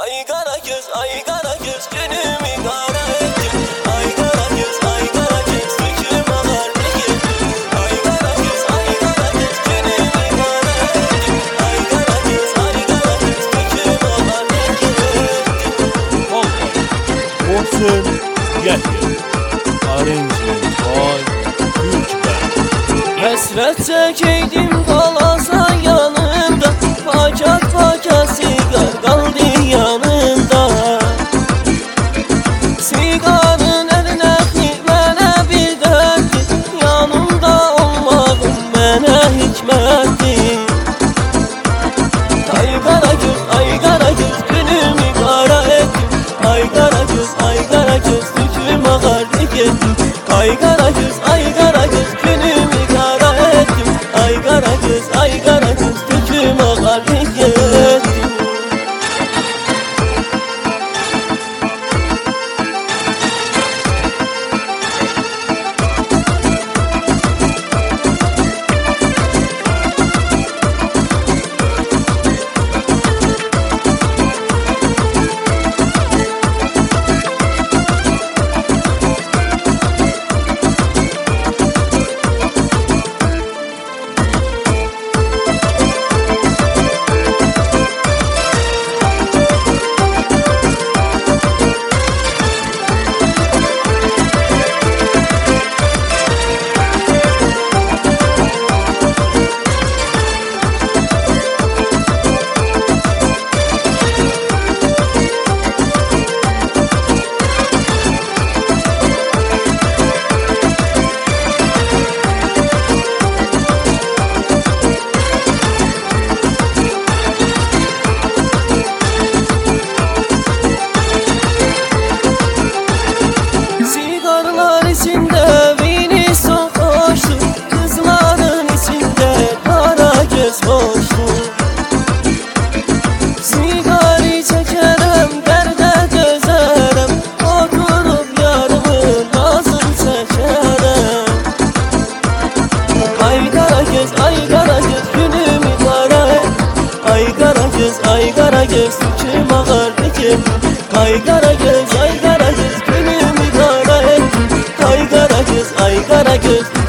Ay kara göz, ay kara göz, günümü kara ettin. Ay kara göz, ay kara göz, tüküm ağar ne geldin. Ay kara göz, ay kara göz, günümü kara ettin. Ay kara göz, ay kara göz, tüküm ağar ne geldin. Olsun Yahya Arrangement by Gülçben. Hasret çekeydim kalasa yanımda, fakat sigar kaldı yanımda. Sigarın eline mənə bir döndü, yanımda olmağım mənə hikmətdir. Ay kara göz, ay kara göz, günümü kara ettin. Ay kara göz, ay kara göz, tüküm ağardı getdim. Ay kara göz, ay kara göz, günümü kara ettim. Ay kara göz, ay kara göz, tüküm ağardı getdim. İçinde beni sokuştu, kızların içinde kara göz boştu. Sigari çekerim, derde dözerem, oturup yarımın nazım çekerem. Ay kara göz, ay kara göz, günümü kara et. Ay kara göz, ay kara göz, tüküm ağardı getdim. Ay kara göz, ay kara göz, günümü kara et. Ay kara göz, ay kara göz,